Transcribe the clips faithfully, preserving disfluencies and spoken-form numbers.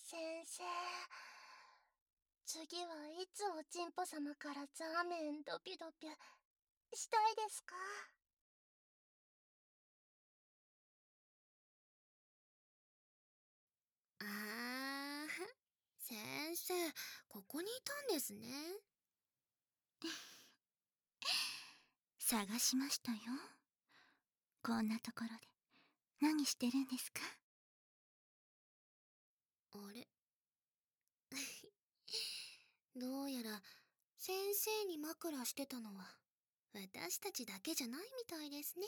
先生、次はいつおちんぽ様からザーメンドピュドピュしたいですか？ あー、先生、ここにいたんですね。 探しましたよ。こんなところで何してるんですか？ あれどうやら先生に枕してたのは私たちだけじゃないみたいですね。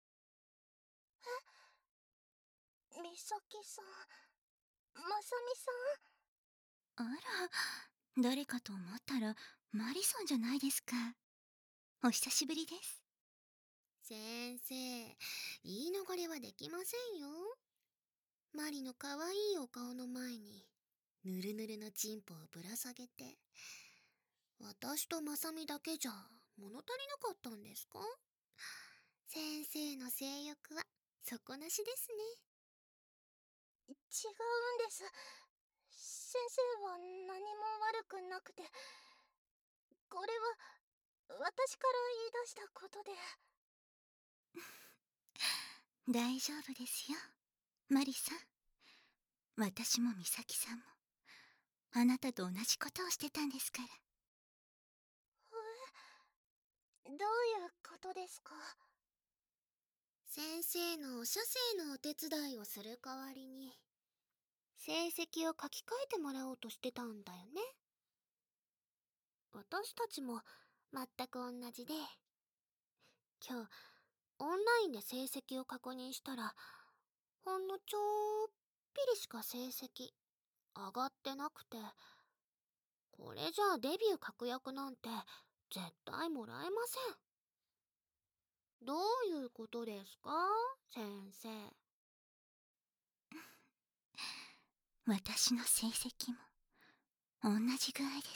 え、みさきさん、まさみさあら、誰かと思ったらマリさんじゃないですか。お久しぶりです。 先生、言い逃れはできませんよ。マリの可愛いお顔の前にぬるぬるのチンポをぶら下げて、私とまさみだけじゃ物足りなかったんですか？先生の性欲は底なしですね。 ん、違うんです。先生は何も悪くなくて、これは私から言い出したことで。 大丈夫ですよ、マリさん。私もミサキさんもあなたと同じことをしてたんですから。 え、どういうことですか？ 先生の写生のお手伝いをする代わりに成績を書き換えてもらおうとしてたんだよね。私たちも全く同じで、今日オンラインで成績を確認したら、ほんのちょっぴりしか成績上がってなくて、これじゃあデビュー確約なんて絶対もらえません。どういうことですか、先生。 私の成績も同じ具合です。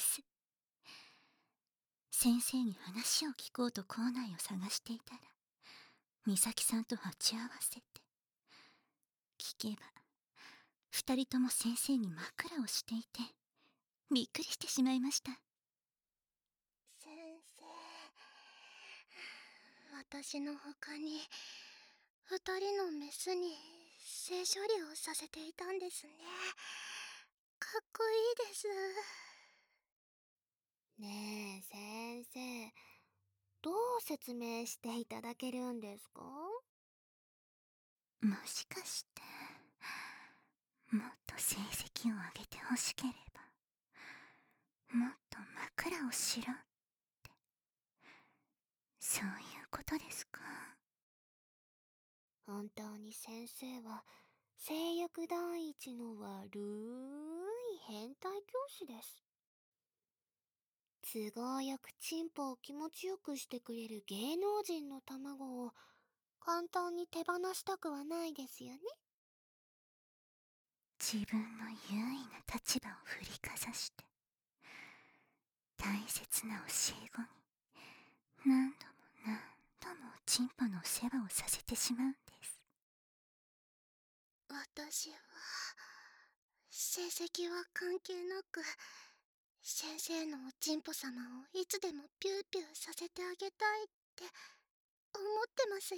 先生に話を聞こうと校内を探していたら、美咲さんと鉢合わせて。聞けば、二人とも先生に枕をしていて、びっくりしてしまいました。 先生、私の他に二人のメスに性処理をさせていたんですね。かっこいいです。 ねえ先生、どう説明していただけるんですか？ もしかして、もっと成績を上げてほしければ、もっと枕をしろって、そういうことですか？ 本当に先生は性欲第一の悪い変態教師です。都合よくチンポを気持ちよくしてくれる芸能人の卵を簡単に手放したくはないですよね。 自分の優位な立場を振りかざして、大切な教え子に何度も何度もチンポのお世話をさせてしまうんです。 私は成績は関係なく、先生のおちんぽ様をいつでもピューピューさせてあげたいって思ってますよ。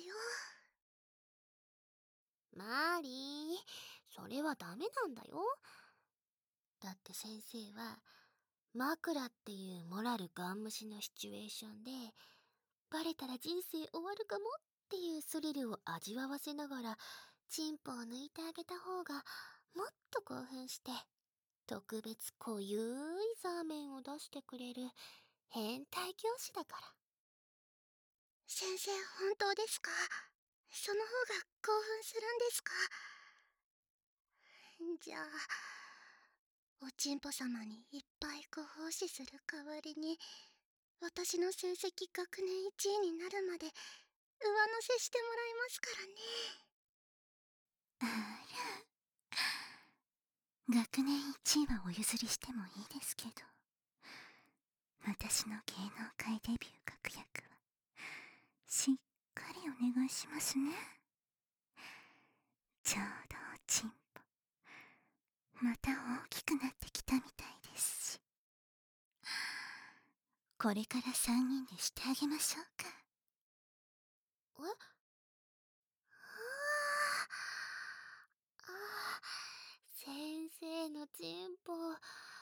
マリー、それはダメなんだよ。だって先生は枕っていうモラルガン無視のシチュエーションで、バレたら人生終わるかもっていうスリルを味わわせながらチンポを抜いてあげた方がもっと興奮して、特別濃ゆいザーメンを出してくれる変態教師だから。 先生、本当ですか？その方が興奮するんですか？じゃあ、おちんぽ様にいっぱいご奉仕する代わりに、私の成績学年いちいになるまで上乗せしてもらいますからね。 あら、学年いちいはお譲りしてもいいですけど、私の芸能界デビュー確約はしっかりお願いしますね。ちょうどおちんぽまた大きくなってきたみたいですし、これから三人でしてあげましょうか。 え？はあ、ああ、先生のチンポ、オ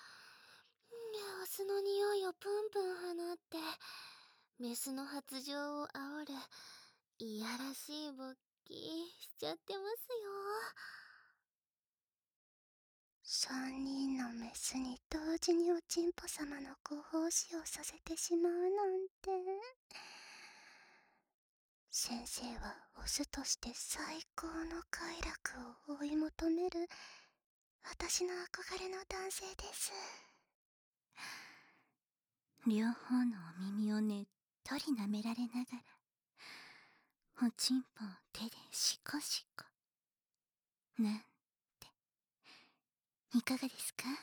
スの匂いをプンプン放って、メスの発情を煽る、いやらしい勃起しちゃってますよ。 三人のメスに同時におちんぽ様のご奉仕をさせてしまうなんて。先生はオスとして最高の快楽を追い求める私の憧れの男性です。 両方のお耳をねっとり舐められながら、おちんぽを手でシコシコなんて、いかがですか？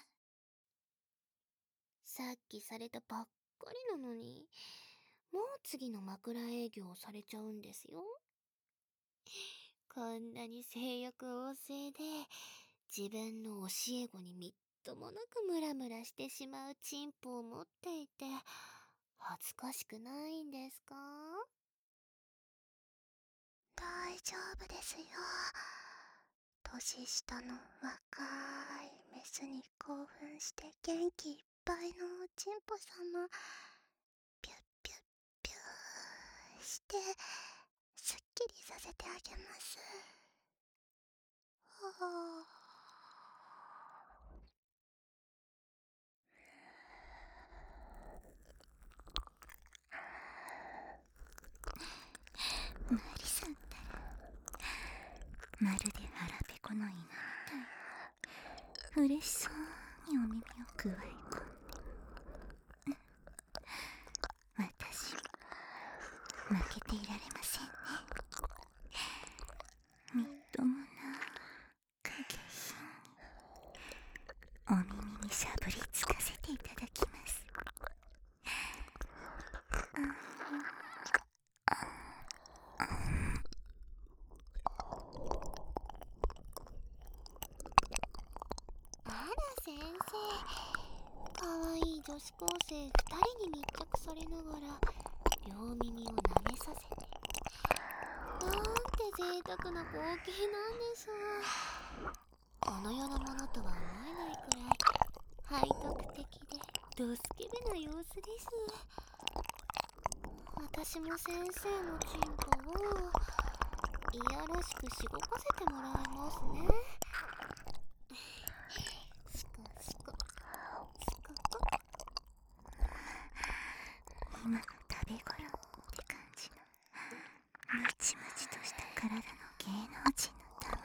さっきされたばっかりなのに、もう次の枕営業されちゃうんですよ。こんなに性欲旺盛で、自分の教え子にみっともなくムラムラしてしまうチンポを持っていて、恥ずかしくないんですか？ 大丈夫ですよ。年下の若いメスに興奮して元気いっぱいのおちんぽ様、ピュッピュッピューしてすっきりさせてあげます。はあ、 マリさんったら、まるで腹ペコの犬みたい。嬉しそうにお耳をくわえ込んで、私も負けていられませんね。みっともなく下品にお耳にしゃぶりつかせていただきます。 あら先生、かわいい女子高生二人に密着されながら両耳を舐めさせて、なんて贅沢な光景なんでしょう。この世のものとは思えないくらい背徳的でドスケベな様子です。私も先生のチンポをいやらしくしごかせてもらいますね。シコシコシココ。 今の食べ頃って感じのムチムチとした体の芸能人の卵、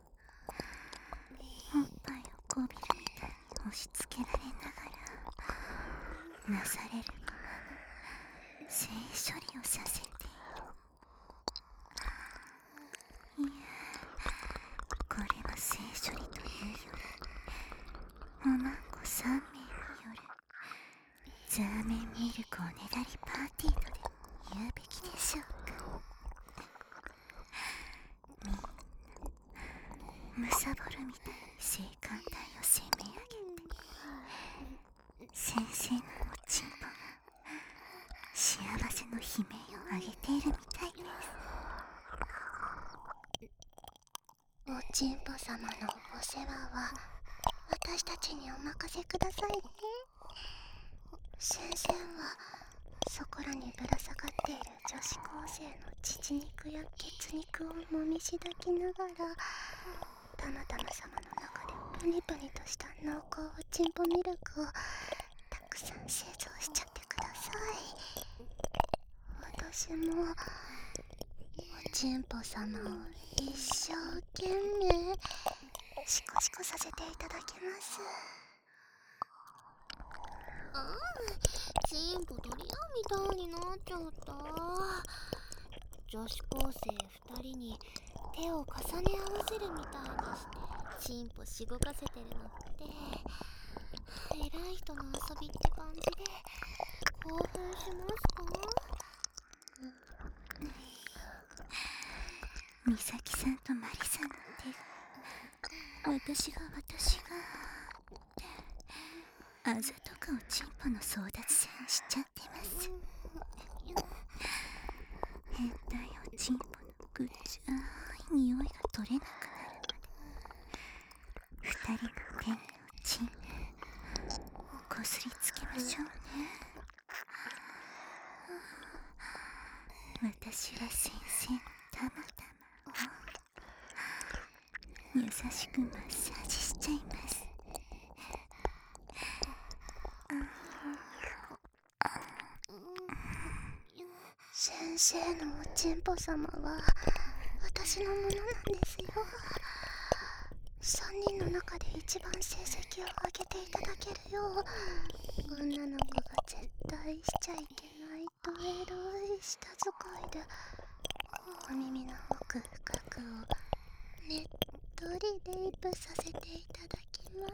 おっぱいをこびるみたいに押し付けられながら、なされるがまま性処理をさせている。いや、これは性処理というより、おまんこさんめいによるザーメンミルクおねだりパーティーとでも言うべきでしょうか。みんなむさぼるみたいに性感帯を攻め上げて、先生のおちんぽが幸せの悲鳴を上げているみたいです。 おちんぽ様のお世話は私たちにお任せくださいね。先生はそこらにぶら下がっている女子高生の乳肉や血肉をもみしだきながら、たまたま様の中でプニプニとした濃厚おちんぽミルクをたくさん製造しちゃってください。私もおちんぽ様を一生懸命シコシコさせていただきます。 ああ、チンポ取り合うみたいになっちゃった。女子高生二人に手を重ね合わせるみたいにしてチンポしごかせてるのって偉い人の遊びって感じで興奮しますか？ 美咲さんとマリさんの手が、私が私があざとかをチンポの争奪戦しちゃってます。変態おチンポのぐっちゃい匂いが取れなくなるまで、二人の手におチンポこすりつけましょうね。私は先生のたまたまを優しくマッサージしちゃいます。 先生のおちんぽ様は私のものなんですよ。さんにんの中で一番成績を上げていただけるよう、女の子が絶対しちゃいけないとエロい舌使いでお耳の奥深くをねっとりレイプさせていただきます。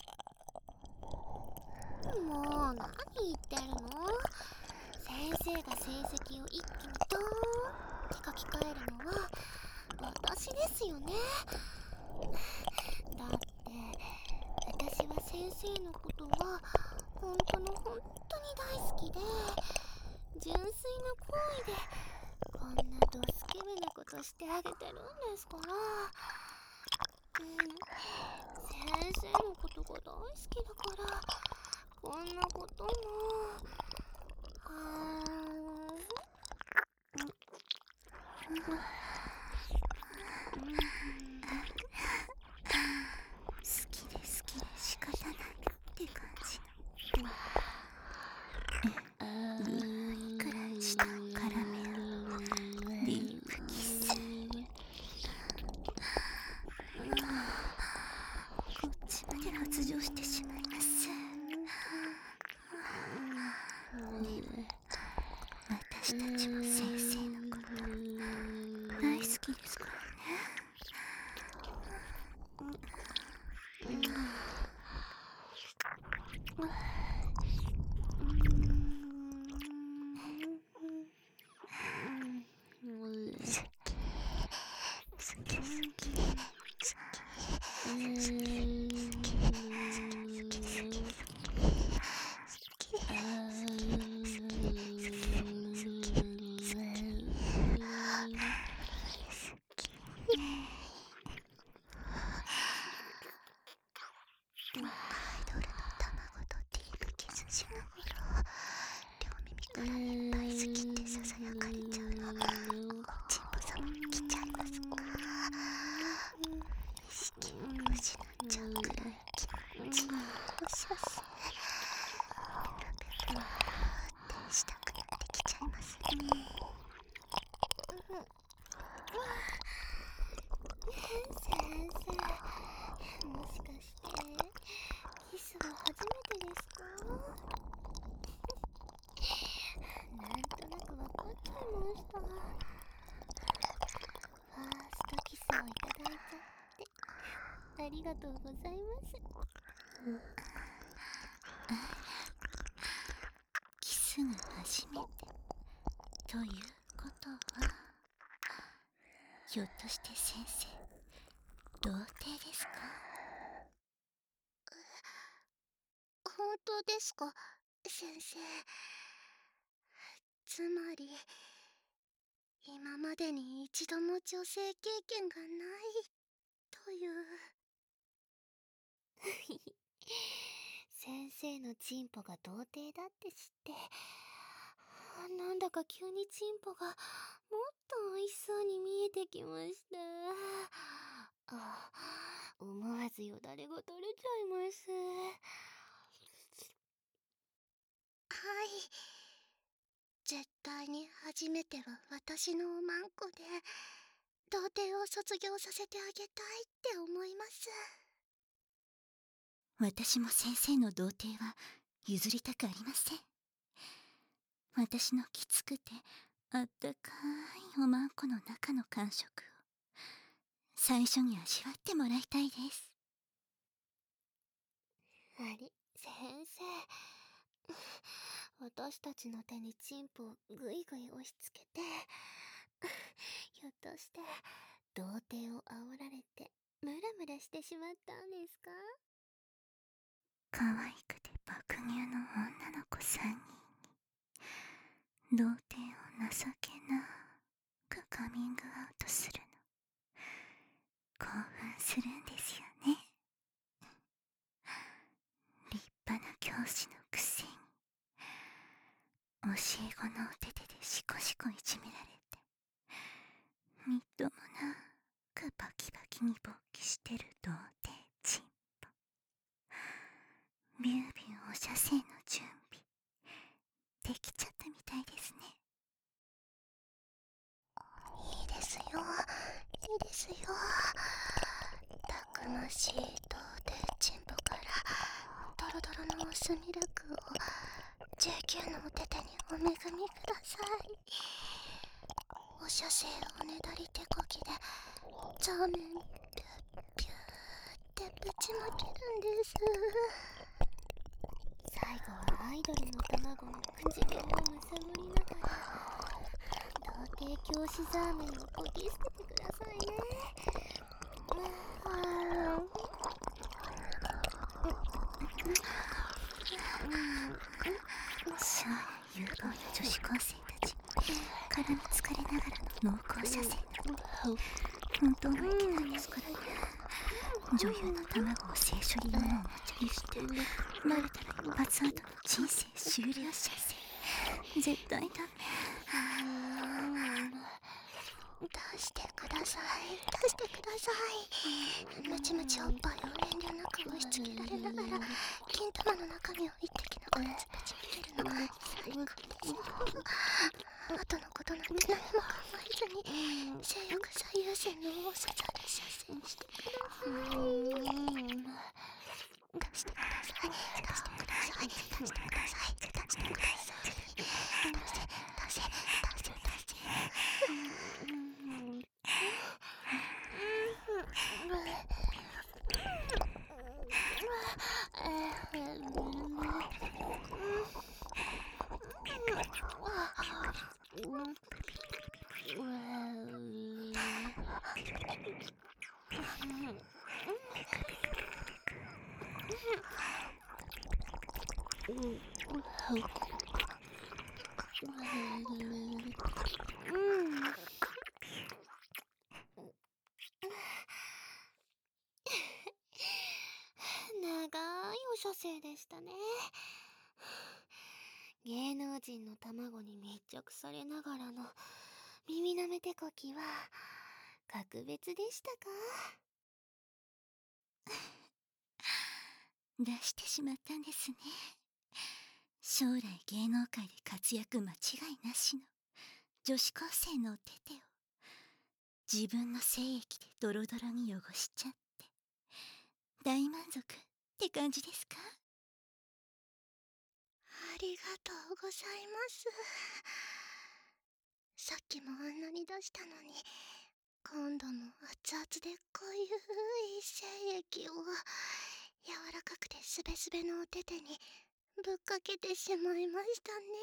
もう何言ってるの？先生が成績を一気にドーンって書き換えるのは私ですよね。だって私は先生のことが本当の本当に大好きで、純粋な行為でこんなドスケベなことしてあげてるんですから。うん、先生のことが大好きだからこんなことも。あ好きで好きで仕方ないって感じのリップくらい舌を絡めるディープキス。こっちまで発情してしまいます。私たちも先生のこと大好きですからね。 アイドルの卵とディープキスしながら両耳からいっぱい好きってささやかれちゃうのおちんぽ様に来ちゃいます。意識を失っちゃうくらい気持ちいいおしゃせ。ペロペロってしたくなってきちゃいますね。 先生、もしかしてキスは初めてですか？なんとなくわかっちゃいました。ファーストキスをいただいちゃってありがとうございます。 キスが初めてということは、ひょっとして先生童貞ですか？ 本当ですか、先生。つまり今までに一度も女性経験がないという。 先生のチンポが童貞だって知って、なんだか急にチンポがもっと美味しそうに見えてきました。あ、思わずよだれが垂れちゃいます。 はい、絶対に初めては私のおまんこで童貞を卒業させてあげたいって思います。 私も先生の童貞は譲りたくありません。私のきつくてあったかいおまんこの中の感触を最初に味わってもらいたいです。 あれ、先生、私たちの手にチンポをぐいぐい押し付けて、ひょっとして童貞を煽られてムラムラしてしまったんですか？ 可愛くて爆乳の女の子さんにんに童貞を情けなくカミングアウトするの興奮するんですよね。立派な教師のくせに教え子のお手手でシコシコいじめられてみっともなくバキバキに勃起してる童貞チンポ。ビュービューお射精の準備できちゃったみたいですね。 いいですよ、いいですよ。たくましい童貞チンポからドロドロのオスミルクをじゅうきゅうのお手手にお恵みください。お射精おねだり手こぎでザーメンピュッピューってぶちまけるんです。 最後はアイドルの卵の唇をむさぼりながら童貞教師ザーメンをこぎ捨ててくださいね。 将来有望な女子高生たち絡みつかれながらの濃厚射精本当の池なんですからね。女優の卵を性処理用のおもちゃにして慣れたら一発アウトの人生終了射精絶対ダメ。 出してください、出してください。ムチムチおっぱいを遠慮なく押し付けられながら金玉の中身を一滴のガラスぶちまけるのが最高ですよ。後のことなんて何も考えずに性欲最優先の多さで射精してください。出してください、出してください、出してください、出してください。出せ、出せ、出せ、出せ。 長いお射精でしたね。芸能人の卵に密着されながらの耳なめ手こきは格別でしたか？ 出してしまったんですね。将来芸能界で活躍間違いなしの女子高生のお手手を自分の精液でドロドロに汚しちゃって大満足って感じですか？ ありがとうございます。さっきもあんなに出したのに今度も熱々で濃ゆい精液を柔らかくてスベスベのお手手にぶっかけてしまいましたね。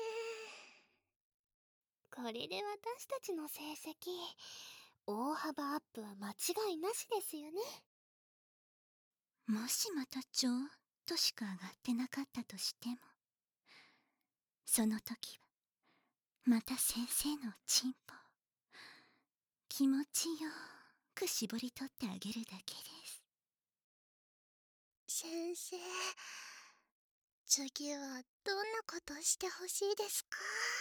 これで私たちの成績大幅アップは間違いなしですよね。 もしまたちょっとしか上がってなかったとしてもその時はまた先生のチンポを気持ちよく絞り取ってあげるだけです。 先生、次はどんなことしてほしいですか？